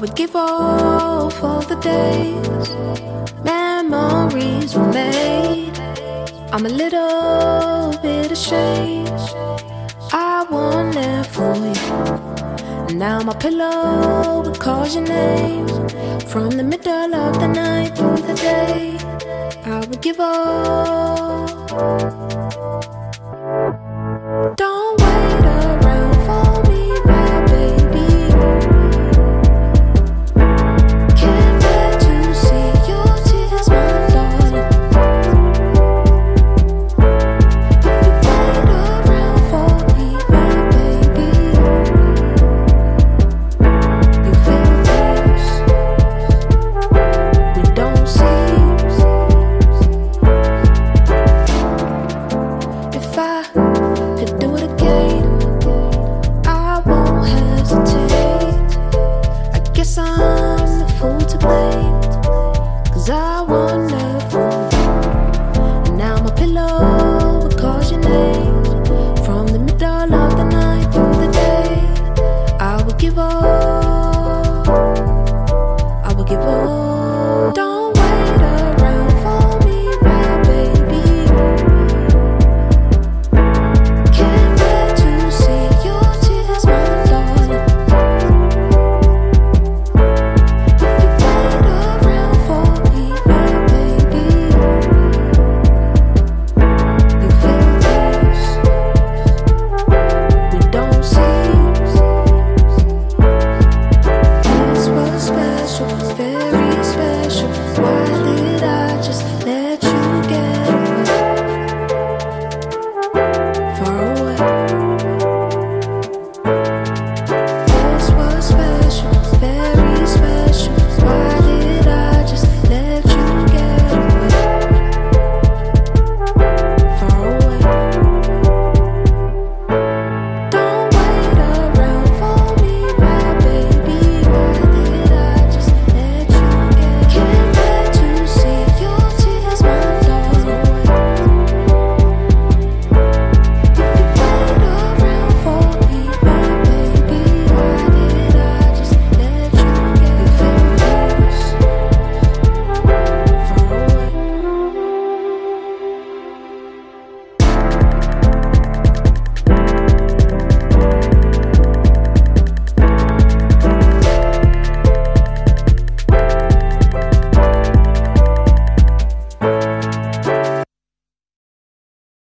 would give all for the days memories were made. I'm a little bit ashamed, I won there for you. And now my pillow would call your name. From the middle of the night through the day, I would give all